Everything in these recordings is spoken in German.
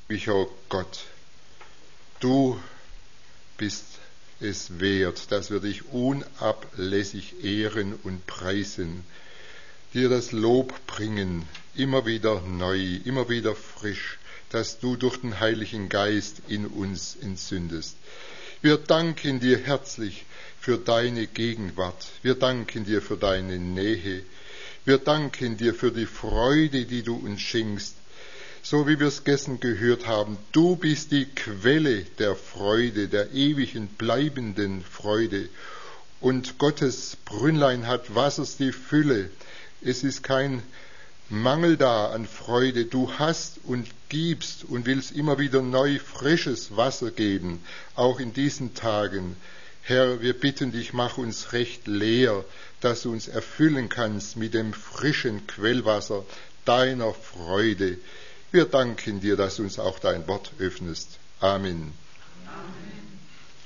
mich, oh Gott, du bist es wert, dass wir dich unablässig ehren und preisen, dir das Lob bringen, immer wieder neu, immer wieder frisch, dass du durch den Heiligen Geist in uns entzündest. Wir danken dir herzlich für deine Gegenwart. Wir danken dir für deine Nähe. Wir danken dir für die Freude, die du uns schenkst. So wie wir es gestern gehört haben, du bist die Quelle der Freude, der ewigen, bleibenden Freude. Und Gottes Brünnlein hat Wassers die Fülle. Es ist kein Mangel da an Freude. Du hast und gibst und willst immer wieder neu frisches Wasser geben, auch in diesen Tagen. Herr, wir bitten dich, mach uns recht leer, dass du uns erfüllen kannst mit dem frischen Quellwasser deiner Freude. Wir danken dir, dass du uns auch dein Wort öffnest. Amen. Amen.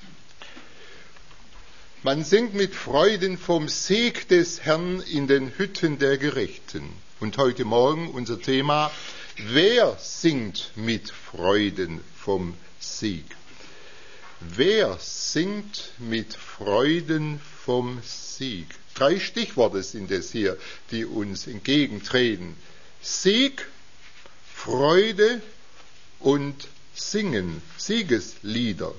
Man singt mit Freuden vom Sieg des Herrn in den Hütten der Gerechten. Und heute Morgen unser Thema: Wer singt mit Freuden vom Sieg? Wer singt mit Freuden vom Sieg? 3 Stichworte sind es hier, die uns entgegentreten. Sieg, Freude und Singen, Siegeslieder.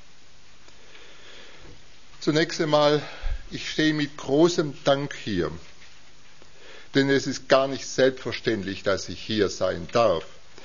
Zunächst einmal, ich stehe mit großem Dank hier, denn es ist gar nicht selbstverständlich, dass ich hier sein darf.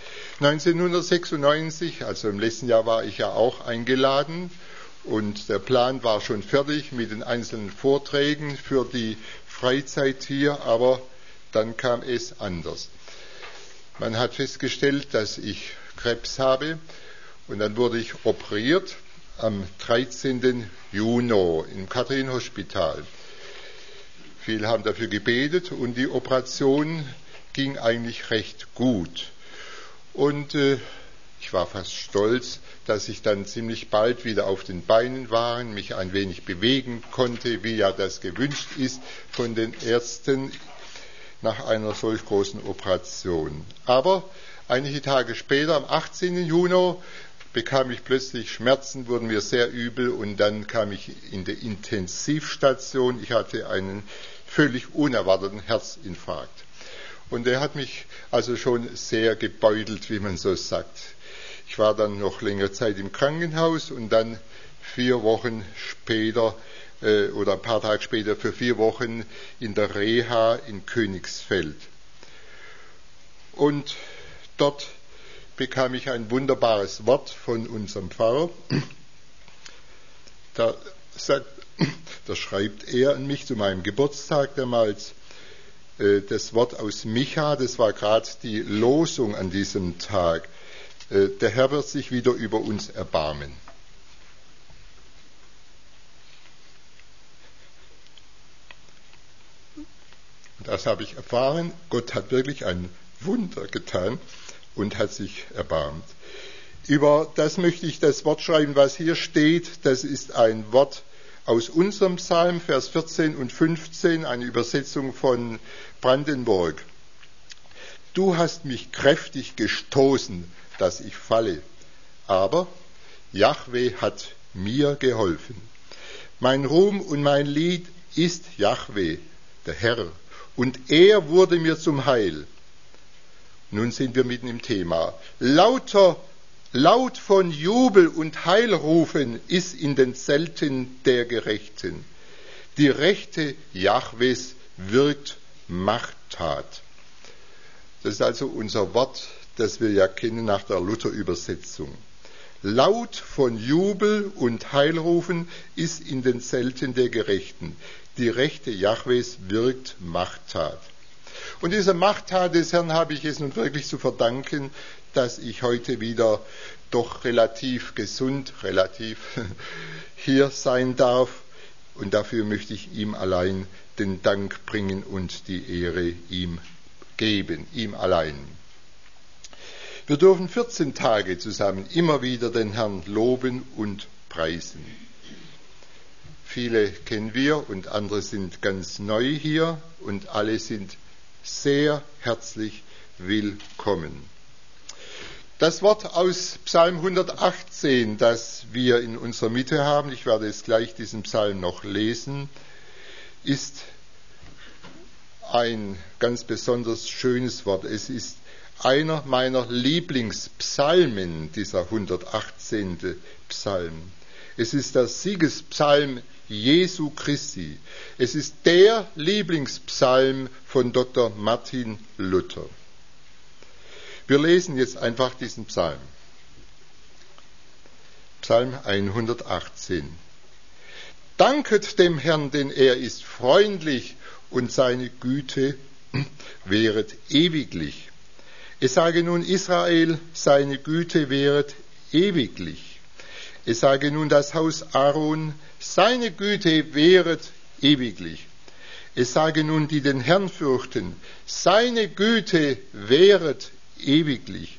1996, also im letzten Jahr, war ich ja auch eingeladen und der Plan war schon fertig mit den einzelnen Vorträgen für die Freizeit hier, aber dann kam es anders. Man hat festgestellt, dass ich Krebs habe und dann wurde ich operiert am 13. Juni im Katharinenhospital. Viele haben dafür gebetet und die Operation ging eigentlich recht gut. Und ich war fast stolz, dass ich dann ziemlich bald wieder auf den Beinen war, mich ein wenig bewegen konnte, wie ja das gewünscht ist von den Ärzten nach einer solch großen Operation. Aber einige Tage später, am 18. Juni, bekam ich plötzlich Schmerzen, wurden mir sehr übel und dann kam ich in die Intensivstation. Ich hatte einen völlig unerwarteten Herzinfarkt. Und der hat mich also schon sehr gebeutelt, wie man so sagt. Ich war dann noch längere Zeit im Krankenhaus und dann 4 Wochen später oder ein paar Tage später für 4 Wochen in der Reha in Königsfeld. Und dort bekam ich ein wunderbares Wort von unserem Pfarrer. Da schreibt er an mich zu meinem Geburtstag damals das Wort aus Micha, das war gerade die Losung an diesem Tag. Der Herr wird sich wieder über uns erbarmen. Das habe ich erfahren. Gott hat wirklich ein Wunder getan und hat sich erbarmt. Über das möchte ich das Wort schreiben, was hier steht. Das ist ein Wort aus unserem Psalm, Vers 14 und 15, eine Übersetzung von Brandenburg. Du hast mich kräftig gestoßen, dass ich falle, aber Jahwe hat mir geholfen. Mein Ruhm und mein Lied ist Jahwe, der Herr, und er wurde mir zum Heil. Nun sind wir mitten im Thema. Laut von Jubel und Heilrufen ist in den Zelten der Gerechten. Die Rechte Jahwes wirkt Machttat. Das ist also unser Wort, das wir ja kennen nach der Luther-Übersetzung. Laut von Jubel und Heilrufen ist in den Zelten der Gerechten. Die Rechte Jahwes wirkt Machttat. Und dieser Machttat des Herrn habe ich es nun wirklich zu verdanken, dass ich heute wieder doch relativ gesund, hier sein darf. Und dafür möchte ich ihm allein den Dank bringen und die Ehre ihm geben, ihm allein. Wir dürfen 14 Tage zusammen immer wieder den Herrn loben und preisen. Viele kennen wir und andere sind ganz neu hier und alle sind sehr herzlich willkommen. Das Wort aus Psalm 118, das wir in unserer Mitte haben, ich werde jetzt gleich diesen Psalm noch lesen, ist ein ganz besonders schönes Wort. Es ist einer meiner Lieblingspsalmen, dieser 118. Psalm. Es ist der Siegespsalm Jesu Christi. Es ist der Lieblingspsalm von Dr. Martin Luther. Wir lesen jetzt einfach diesen Psalm. Psalm 118. Danket dem Herrn, denn er ist freundlich und seine Güte währet ewiglich. Es sage nun Israel, seine Güte währet ewiglich. Es sage nun das Haus Aaron, seine Güte währet ewiglich. Es sage nun die den Herrn fürchten, seine Güte währet ewiglich.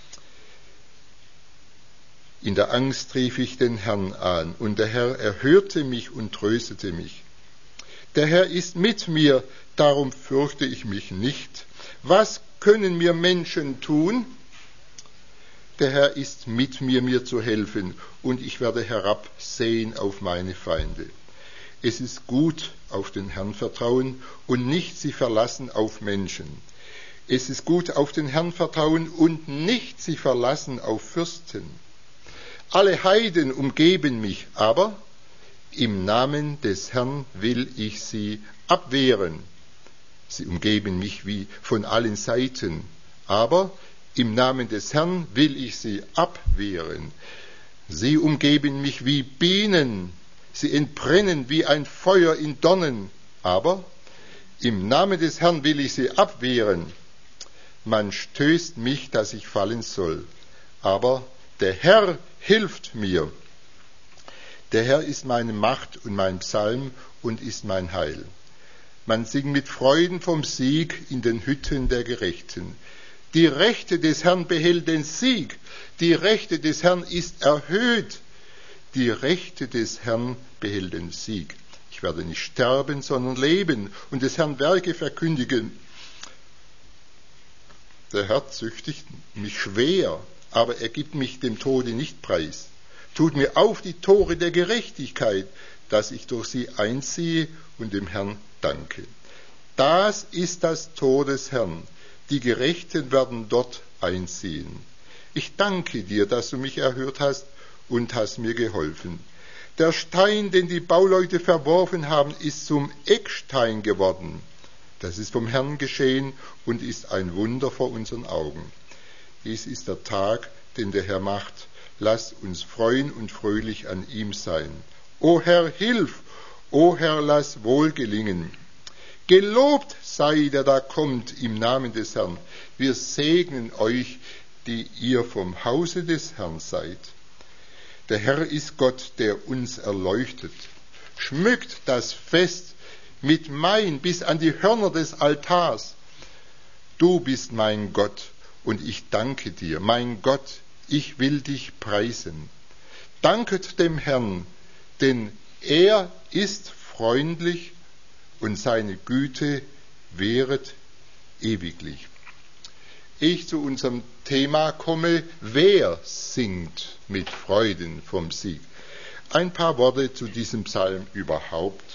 In der Angst rief ich den Herrn an, und der Herr erhörte mich und tröstete mich. Der Herr ist mit mir, darum fürchte ich mich nicht. Was können mir Menschen tun? Der Herr ist mit mir, mir zu helfen, und ich werde herabsehen auf meine Feinde. Es ist gut, auf den Herrn vertrauen und nicht sie verlassen auf Menschen. Es ist gut, auf den Herrn vertrauen und nicht sie verlassen auf Fürsten. Alle Heiden umgeben mich, aber im Namen des Herrn will ich sie abwehren. Sie umgeben mich wie von allen Seiten, aber im Namen des Herrn will ich sie abwehren. Sie umgeben mich wie Bienen, sie entbrennen wie ein Feuer in Dornen, aber im Namen des Herrn will ich sie abwehren. Man stößt mich, dass ich fallen soll, aber der Herr hilft mir. Der Herr ist meine Macht und mein Psalm und ist mein Heil. Man singt mit Freuden vom Sieg in den Hütten der Gerechten. Die Rechte des Herrn behält den Sieg. Die Rechte des Herrn ist erhöht. Die Rechte des Herrn behält den Sieg. Ich werde nicht sterben, sondern leben und des Herrn Werke verkündigen. Der Herr züchtigt mich schwer, aber er gibt mich dem Tode nicht preis. Tut mir auf die Tore der Gerechtigkeit, dass ich durch sie einziehe und dem Herrn danke. Das ist das Tor des Herrn. Die Gerechten werden dort einziehen. Ich danke dir, dass du mich erhört hast und hast mir geholfen. Der Stein, den die Bauleute verworfen haben, ist zum Eckstein geworden. Das ist vom Herrn geschehen und ist ein Wunder vor unseren Augen. Dies ist der Tag, den der Herr macht. Lass uns freuen und fröhlich an ihm sein. O Herr, hilf! O Herr, lass wohl gelingen. Gelobt sei, der da kommt im Namen des Herrn. Wir segnen euch, die ihr vom Hause des Herrn seid. Der Herr ist Gott, der uns erleuchtet. Schmückt das Fest mit Wein bis an die Hörner des Altars. Du bist mein Gott und ich danke dir. Mein Gott, ich will dich preisen. Danket dem Herrn, denn er ist freundlich und seine Güte währet ewiglich. Ich zu unserem Thema komme, wer singt mit Freuden vom Sieg? Ein paar Worte zu diesem Psalm überhaupt.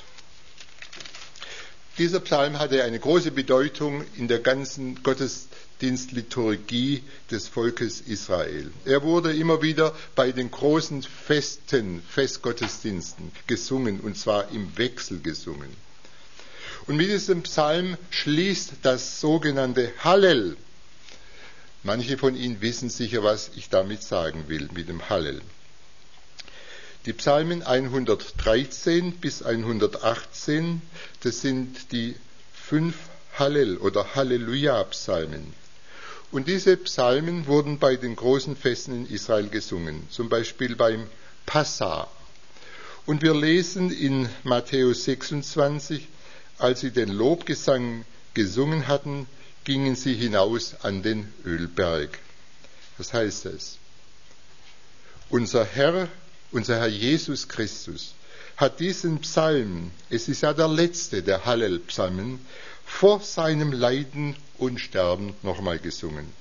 Dieser Psalm hatte eine große Bedeutung in der ganzen Gottesdienstliturgie des Volkes Israel. Er wurde immer wieder bei den großen Festen, Festgottesdiensten gesungen, und zwar im Wechsel gesungen. Und mit diesem Psalm schließt das sogenannte Hallel. Manche von Ihnen wissen sicher, was ich damit sagen will, mit dem Hallel. Die Psalmen 113 bis 118, das sind die 5 Hallel- oder Halleluja-Psalmen. Und diese Psalmen wurden bei den großen Festen in Israel gesungen, zum Beispiel beim Passa. Und wir lesen in Matthäus 26, als sie den Lobgesang gesungen hatten, gingen sie hinaus an den Ölberg. Was heißt das? Unser Herr Jesus Christus hat diesen Psalm, es ist ja der letzte der Hallel-Psalmen, vor seinem Leiden und Sterben nochmal gesungen.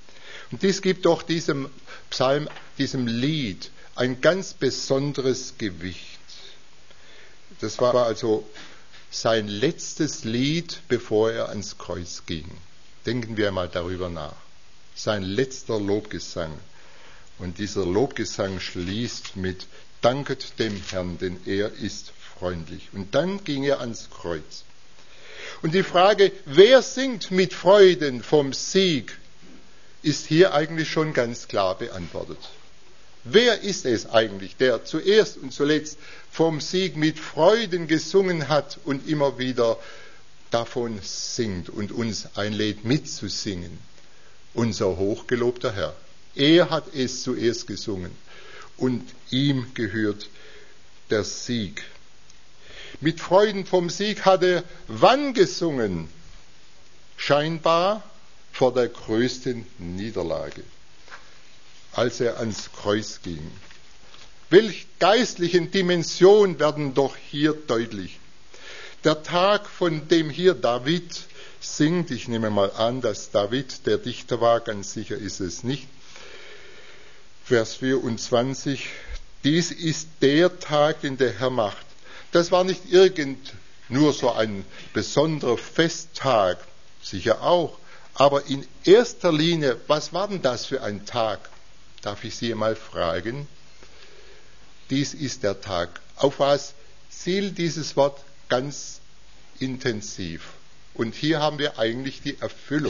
Und dies gibt doch diesem Psalm, diesem Lied, ein ganz besonderes Gewicht. Das war also sein letztes Lied, bevor er ans Kreuz ging. Denken wir mal darüber nach. Sein letzter Lobgesang. Und dieser Lobgesang schließt mit: Danket dem Herrn, denn er ist freundlich. Und dann ging er ans Kreuz. Und die Frage, wer singt mit Freuden vom Sieg, ist hier eigentlich schon ganz klar beantwortet. Wer ist es eigentlich, der zuerst und zuletzt vom Sieg mit Freuden gesungen hat und immer wieder davon singt und uns einlädt mitzusingen? Unser hochgelobter Herr. Er hat es zuerst gesungen und ihm gehört der Sieg. Mit Freuden vom Sieg hat er wann gesungen? Scheinbar vor der größten Niederlage, als er ans Kreuz ging. Welch geistlichen Dimensionen werden doch hier deutlich. Der Tag, von dem hier David singt, ich nehme mal an, dass David der Dichter war, ganz sicher ist es nicht. Vers 24, dies ist der Tag, den der Herr macht. Das war nicht nur so ein besonderer Festtag, sicher auch, aber in erster Linie, was war denn das für ein Tag? Darf ich Sie mal fragen? Dies ist der Tag. Auf was zielt dieses Wort ganz intensiv? Und hier haben wir eigentlich die Erfüllung.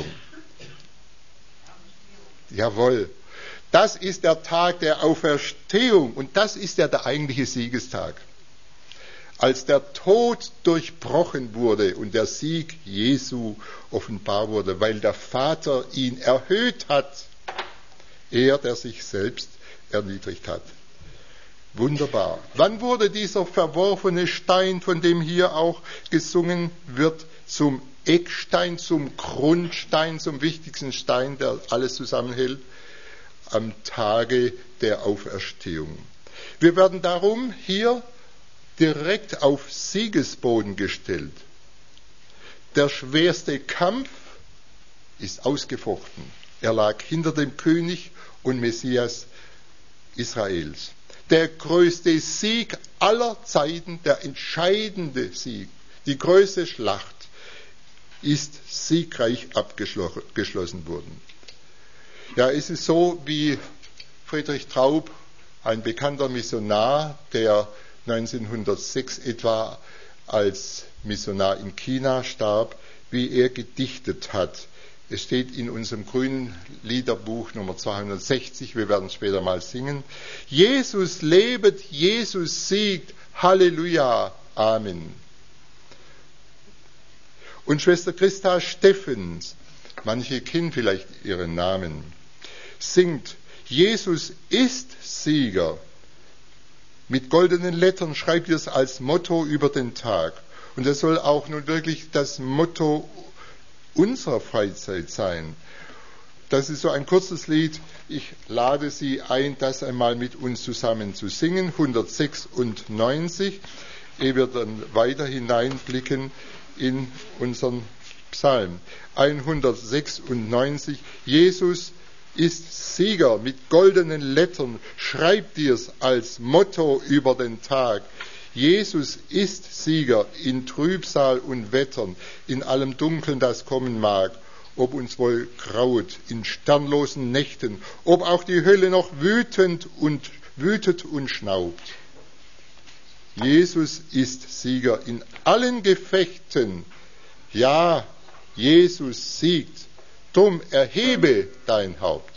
Jawohl. Das ist der Tag der Auferstehung und das ist ja der eigentliche Siegestag. Als der Tod durchbrochen wurde und der Sieg Jesu offenbar wurde, weil der Vater ihn erhöht hat, er, der sich selbst erniedrigt hat. Wunderbar. Wann wurde dieser verworfene Stein, von dem hier auch gesungen wird, zum Eckstein, zum Grundstein, zum wichtigsten Stein, der alles zusammenhält? Am Tage der Auferstehung. Wir werden darum hier direkt auf Siegesboden gestellt. Der schwerste Kampf ist ausgefochten. Er lag hinter dem König und Messias Israels. Der größte Sieg aller Zeiten, der entscheidende Sieg, die größte Schlacht, ist siegreich abgeschlossen worden. Ja, es ist so, wie Friedrich Traub, ein bekannter Missionar, der 1906 etwa als Missionar in China starb, wie er gedichtet hat. Es steht in unserem grünen Liederbuch Nummer 260, wir werden später mal singen. Jesus lebet, Jesus siegt, Halleluja, Amen. Und Schwester Christa Steffens, manche kennen vielleicht ihren Namen, singt, Jesus ist Sieger. Mit goldenen Lettern schreibt ihr es als Motto über den Tag. Und das soll auch nun wirklich das Motto unserer Freizeit sein. Das ist so ein kurzes Lied. Ich lade Sie ein, das einmal mit uns zusammen zu singen. 196, ehe wir dann weiter hineinblicken in unseren Psalm. 196, Jesus ist Sieger, mit goldenen Lettern schreibt dir's als Motto über den Tag. Jesus ist Sieger in Trübsal und Wettern, in allem Dunkeln, das kommen mag, ob uns wohl graut, in sternlosen Nächten, ob auch die Hölle noch wütet und schnaubt. Jesus ist Sieger in allen Gefechten. Ja, Jesus siegt. Drum erhebe dein Haupt.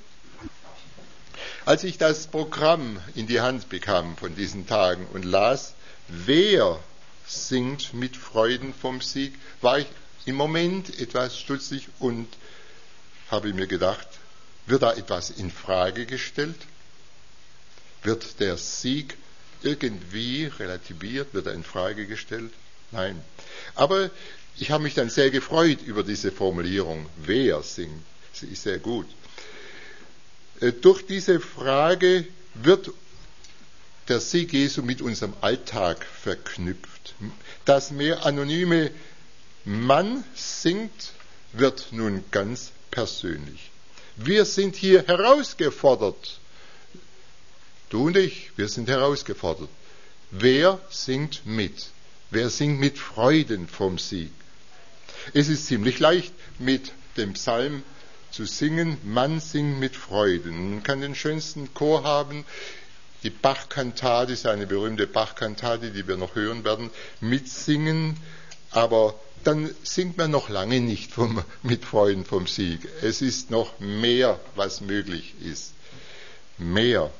Als ich das Programm in die Hand bekam von diesen Tagen und las, wer singt mit Freuden vom Sieg, war ich im Moment etwas stutzig und habe mir gedacht, wird da etwas in Frage gestellt? Wird der Sieg irgendwie relativiert? Wird er in Frage gestellt? Nein. Aber ich habe mich dann sehr gefreut über diese Formulierung, wer singt. Sie ist sehr gut. Durch diese Frage wird der Sieg Jesu mit unserem Alltag verknüpft. Das mehr anonyme Mann singt, wird nun ganz persönlich. Wir sind hier herausgefordert. Du und ich, wir sind herausgefordert. Wer singt mit? Wer singt mit Freuden vom Sieg? Es ist ziemlich leicht, mit dem Psalm zu singen. Man singt mit Freuden. Man kann den schönsten Chor haben. Die Bach-Kantate ist eine berühmte Bach-Kantate, die wir noch hören werden, mitsingen. Aber dann singt man noch lange nicht mit Freuden vom Sieg. Es ist noch mehr, was möglich ist. Mehr.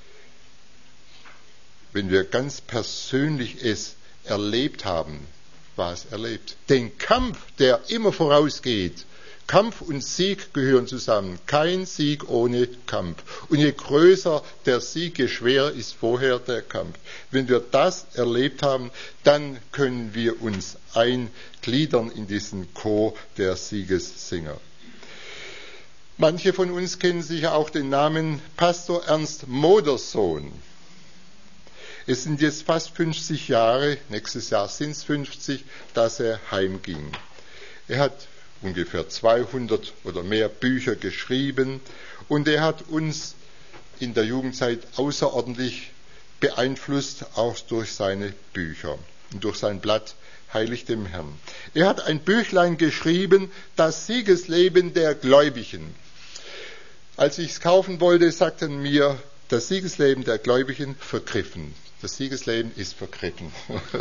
Wenn wir ganz persönlich es erlebt haben, was erlebt. Den Kampf, der immer vorausgeht. Kampf und Sieg gehören zusammen. Kein Sieg ohne Kampf. Und je größer der Sieg, je schwerer ist vorher der Kampf. Wenn wir das erlebt haben, dann können wir uns eingliedern in diesen Chor der Siegessinger. Manche von uns kennen sicher auch den Namen Pastor Ernst Modersohn. Es sind jetzt fast 50 Jahre, nächstes Jahr sind es 50, dass er heimging. Er hat ungefähr 200 oder mehr Bücher geschrieben und er hat uns in der Jugendzeit außerordentlich beeinflusst, auch durch seine Bücher und durch sein Blatt Heilig dem Herrn. Er hat ein Büchlein geschrieben, das Siegesleben der Gläubigen. Als ich es kaufen wollte, sagten mir, das Siegesleben der Gläubigen vergriffen. Das Siegesleben ist vergriffen.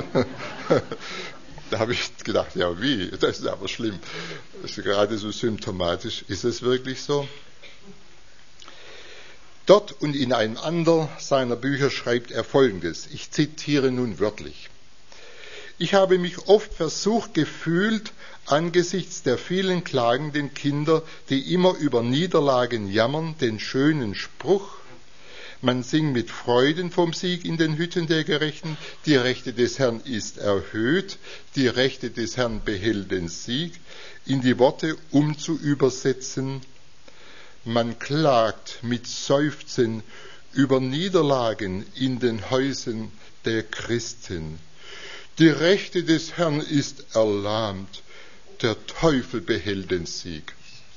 Da habe ich gedacht, ja wie, das ist aber schlimm. Das ist gerade so symptomatisch. Ist es wirklich so? Dort und in einem anderen seiner Bücher schreibt er Folgendes. Ich zitiere nun wörtlich. Ich habe mich oft versucht gefühlt, angesichts der vielen klagenden Kinder, die immer über Niederlagen jammern, den schönen Spruch, man singt mit Freuden vom Sieg in den Hütten der Gerechten, die Rechte des Herrn ist erhöht, die Rechte des Herrn behält den Sieg, in die Worte umzuübersetzen. Man klagt mit Seufzen über Niederlagen in den Häusern der Christen. Die Rechte des Herrn ist erlahmt, der Teufel behält den Sieg.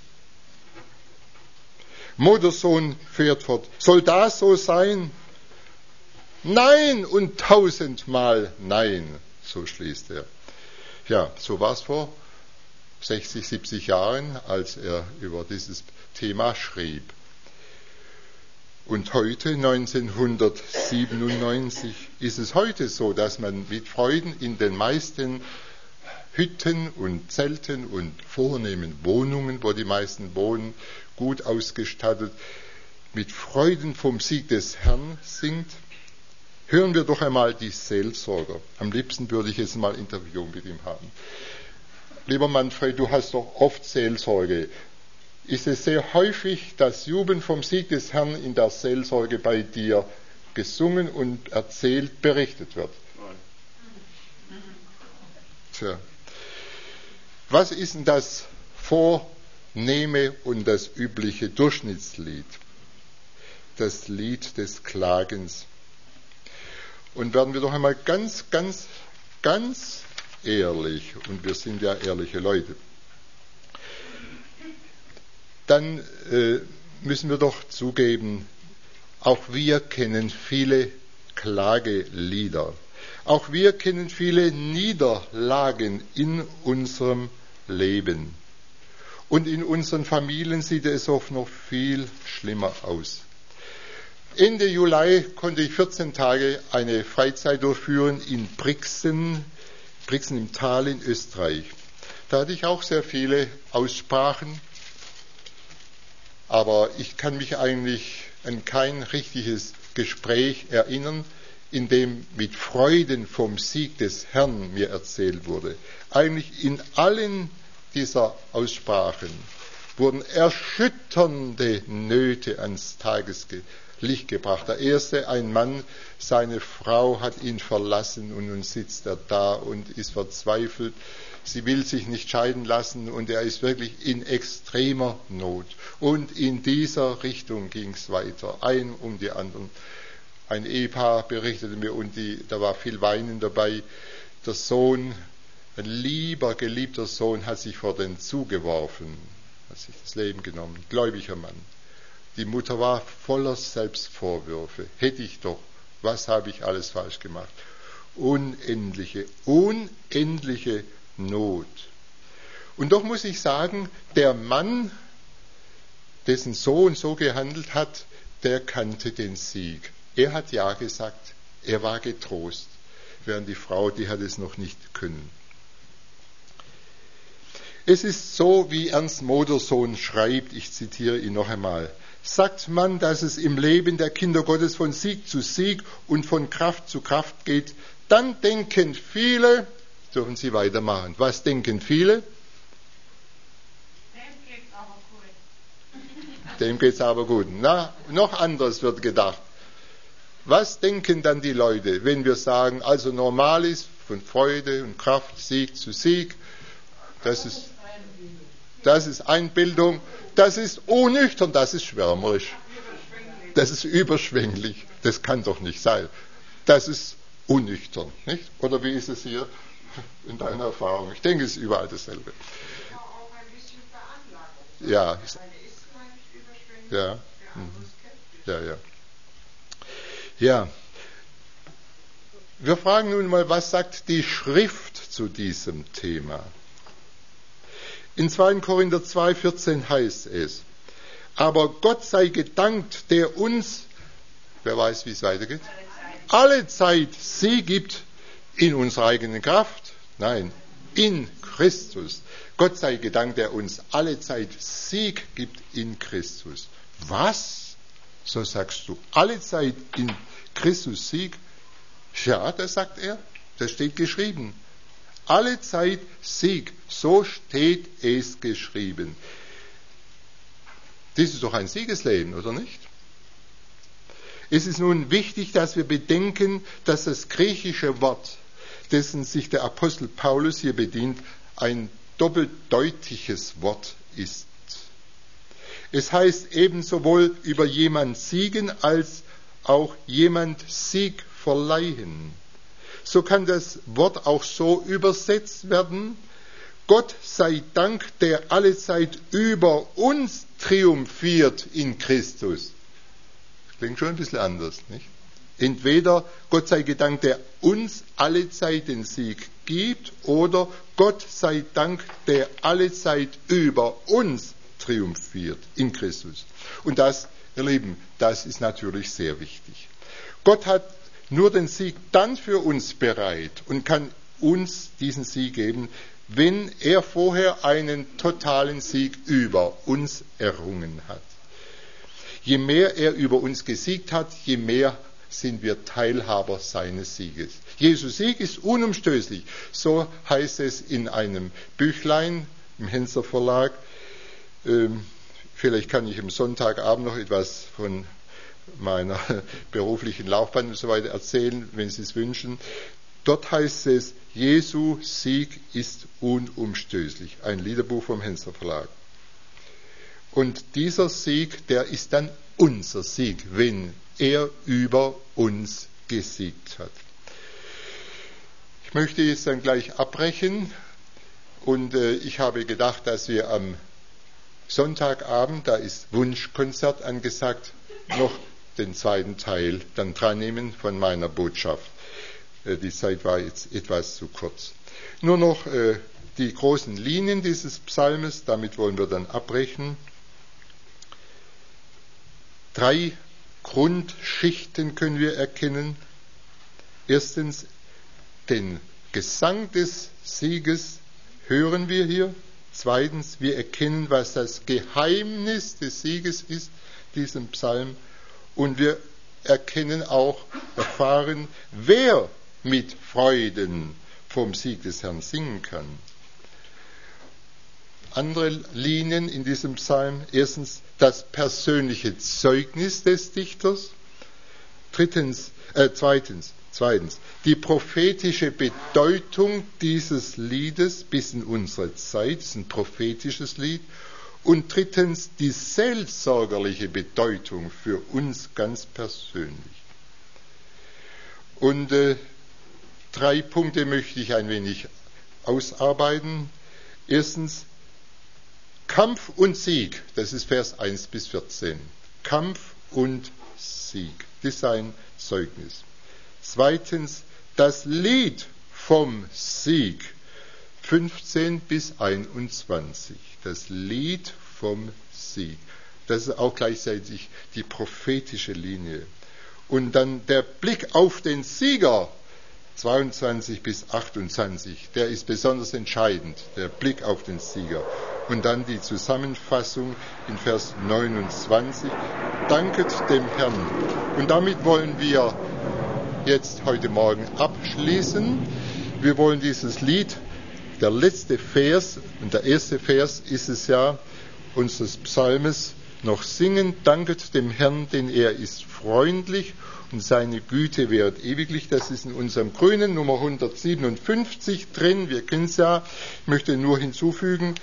Modersohn fährt fort. Soll das so sein? Nein und tausendmal nein, so schließt er. Ja, so war es vor 60, 70 Jahren, als er über dieses Thema schrieb. Und heute, 1997, ist es heute so, dass man mit Freuden in den meisten Hütten und Zelten und vornehmen Wohnungen, wo die meisten wohnen, gut ausgestattet, mit Freuden vom Sieg des Herrn singt. Hören wir doch einmal die Seelsorger. Am liebsten würde ich jetzt mal ein Interview mit ihm haben. Lieber Manfred, du hast doch oft Seelsorge. Ist es sehr häufig, dass Jubeln vom Sieg des Herrn in der Seelsorge bei dir gesungen und erzählt, berichtet wird? Nein. Tja. Was ist denn das vornehme und das übliche Durchschnittslied? Das Lied des Klagens. Und werden wir doch einmal ganz ehrlich, und wir sind ja ehrliche Leute, dann müssen wir doch zugeben, auch wir kennen viele Klagelieder. Auch wir kennen viele Niederlagen in unserem Leben. Und in unseren Familien sieht es oft noch viel schlimmer aus. Ende Juli konnte ich 14 Tage eine Freizeit durchführen in Brixen im Tal in Österreich. Da hatte ich auch sehr viele Aussprachen, aber ich kann mich eigentlich an kein richtiges Gespräch erinnern, in dem mit Freuden vom Sieg des Herrn mir erzählt wurde. Eigentlich in allen dieser Aussprachen wurden erschütternde Nöte ans Tageslicht gebracht. Der erste, ein Mann, seine Frau hat ihn verlassen und nun sitzt er da und ist verzweifelt. Sie will sich nicht scheiden lassen und er ist wirklich in extremer Not. Und in dieser Richtung ging es weiter, ein um die anderen. Ein Ehepaar berichtete mir und da war viel Weinen dabei. Der Sohn, ein geliebter Sohn, hat sich vor den zugeworfen. hat sich das Leben genommen, gläubiger Mann. Die Mutter war voller Selbstvorwürfe. Hätte ich doch, was habe ich alles falsch gemacht? Unendliche Not. Und doch muss ich sagen, der Mann, dessen Sohn so gehandelt hat, der kannte den Sieg. Er hat ja gesagt, er war getrost, während die Frau, die hat es noch nicht können. Es ist so, wie Ernst Modersohn schreibt, ich zitiere ihn noch einmal: Sagt man, dass es im Leben der Kinder Gottes von Sieg zu Sieg und von Kraft zu Kraft geht, dann denken viele, dürfen Sie weitermachen, was denken viele? Dem geht's aber gut. Na, noch anders wird gedacht. Was denken dann die Leute, wenn wir sagen, also normal ist, von Freude und Kraft, Sieg zu Sieg, das ist Einbildung, das ist unnüchtern, das ist schwärmerisch, das ist überschwänglich, das kann doch nicht sein. Das ist unnüchtern, nicht? Oder wie ist es hier in deiner Erfahrung? Ich denke, es ist überall dasselbe. Ja, auch ein bisschen veranlagt. Ja. Eine ist vielleicht überschwänglich, Ja. der andere skeptisch. Ja. Wir fragen nun mal, was sagt die Schrift zu diesem Thema? In 2. Korinther 2,14 heißt es: Aber Gott sei gedankt, der uns, wer weiß, wie es weitergeht, alle Zeit Sieg gibt in unserer eigenen Kraft. Nein, in Christus. Gott sei gedankt, der uns alle Zeit Sieg gibt in Christus. Was? So sagst du, alle Zeit in Christus Sieg? Ja, das sagt er. Das steht geschrieben. Alle Zeit Sieg. So steht es geschrieben. Das ist doch ein Siegesleben, oder nicht? Es ist nun wichtig, dass wir bedenken, dass das griechische Wort, dessen sich der Apostel Paulus hier bedient, ein doppeldeutiges Wort ist. Es heißt eben sowohl über jemand siegen, als auch jemand Sieg verleihen. So kann das Wort auch so übersetzt werden: Gott sei Dank, der alle Zeit über uns triumphiert in Christus. Das klingt schon ein bisschen anders, nicht? Entweder Gott sei Dank, der uns alle Zeit den Sieg gibt, oder Gott sei Dank, der alle Zeit über uns triumphiert in Christus. Und das, ihr Lieben, das ist natürlich sehr wichtig. Gott hat nur den Sieg dann für uns bereit und kann uns diesen Sieg geben, wenn er vorher einen totalen Sieg über uns errungen hat. Je mehr er über uns gesiegt hat, je mehr sind wir Teilhaber seines Sieges. Jesu Sieg ist unumstößlich. So heißt es in einem Büchlein im Henser Verlag. Vielleicht kann ich am Sonntagabend noch etwas von meiner beruflichen Laufbahn und so weiter erzählen, wenn Sie es wünschen. Dort heißt es: Jesu Sieg ist unumstößlich. Ein Liederbuch vom Henser Verlag. Und dieser Sieg, der ist dann unser Sieg, wenn er über uns gesiegt hat. Ich möchte jetzt dann gleich abbrechen und ich habe gedacht, dass wir am Sonntagabend, da ist Wunschkonzert angesagt, noch den zweiten Teil dann dran nehmen von meiner Botschaft. Die Zeit war jetzt etwas zu kurz. Nur noch die großen Linien dieses Psalmes, damit wollen wir dann abbrechen. 3 Grundschichten können wir erkennen. Erstens, den Gesang des Sieges hören wir hier. Zweitens, wir erkennen, was das Geheimnis des Sieges ist, diesem Psalm. Und wir erfahren, wer mit Freuden vom Sieg des Herrn singen kann. Andere Linien in diesem Psalm: erstens, das persönliche Zeugnis des Dichters. Zweitens, die prophetische Bedeutung dieses Liedes bis in unsere Zeit. Es ist ein prophetisches Lied. Und drittens, die seelsorgerliche Bedeutung für uns ganz persönlich. Und 3 Punkte möchte ich ein wenig ausarbeiten. Erstens, Kampf und Sieg, das ist Vers 1 bis 14. Kampf und Sieg, das ist sein Zeugnis. Zweitens, das Lied vom Sieg, 15 bis 21. Das Lied vom Sieg. Das ist auch gleichzeitig die prophetische Linie. Und dann der Blick auf den Sieger, 22 bis 28, der ist besonders entscheidend, der Blick auf den Sieger. Und dann die Zusammenfassung in Vers 29, danket dem Herrn. Und damit wollen wir jetzt heute Morgen abschließen. Wir wollen dieses Lied, der letzte Vers und der erste Vers ist es ja unseres Psalmes, noch singen, danket dem Herrn, denn er ist freundlich und seine Güte währt ewiglich. Das ist in unserem Grünen Nummer 157 drin, wir kennen es ja. Ich möchte nur hinzufügen,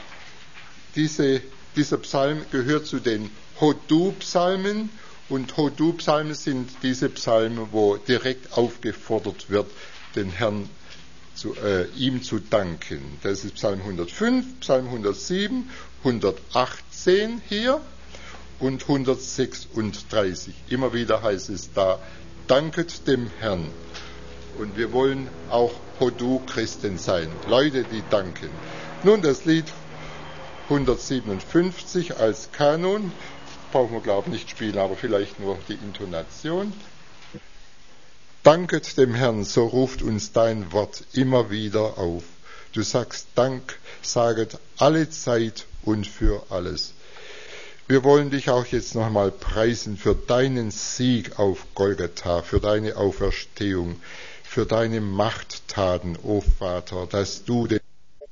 dieser Psalm gehört zu den Hodu-Psalmen und Hodu-Psalmen sind diese Psalmen, wo direkt aufgefordert wird, den Herrn ihm zu danken. Das ist Psalm 105, Psalm 107, 118 hier und 136. Immer wieder heißt es da, danket dem Herrn. Und wir wollen auch Hodu-Christen sein, Leute, die danken. Nun das Lied 157 als Kanon, brauchen wir glaube ich nicht spielen, aber vielleicht nur die Intonation. Danket dem Herrn, so ruft uns dein Wort immer wieder auf. Du sagst Dank, saget alle Zeit und für alles. Wir wollen dich auch jetzt nochmal preisen für deinen Sieg auf Golgatha, für deine Auferstehung, für deine Machttaten, o Vater, dass du den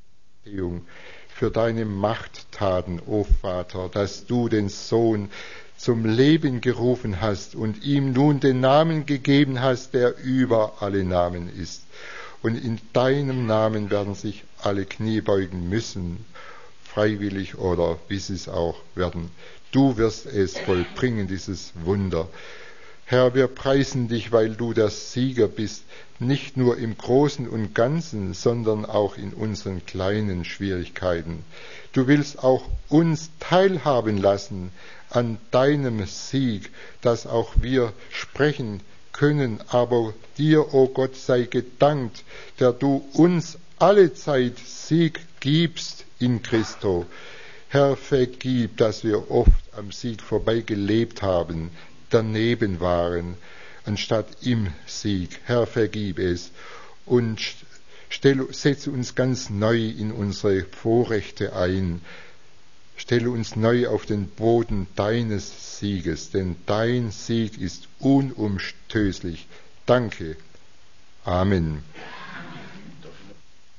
Sohn zum Leben gerufen hast und ihm nun den Namen gegeben hast, der über alle Namen ist. Und in deinem Namen werden sich alle Knie beugen müssen, freiwillig oder wie sie es auch werden. Du wirst es vollbringen, dieses Wunder. Herr, wir preisen dich, weil du der Sieger bist, nicht nur im Großen und Ganzen, sondern auch in unseren kleinen Schwierigkeiten. Du willst auch uns teilhaben lassen an deinem Sieg, dass auch wir sprechen können, aber dir, o Gott, sei gedankt, der du uns alle Zeit Sieg gibst in Christo. Herr, vergib, dass wir oft am Sieg vorbei gelebt haben, daneben waren, anstatt im Sieg. Herr, vergib es und setze uns ganz neu in unsere Vorrechte ein. Stelle uns neu auf den Boden deines Sieges, denn dein Sieg ist unumstößlich. Danke. Amen.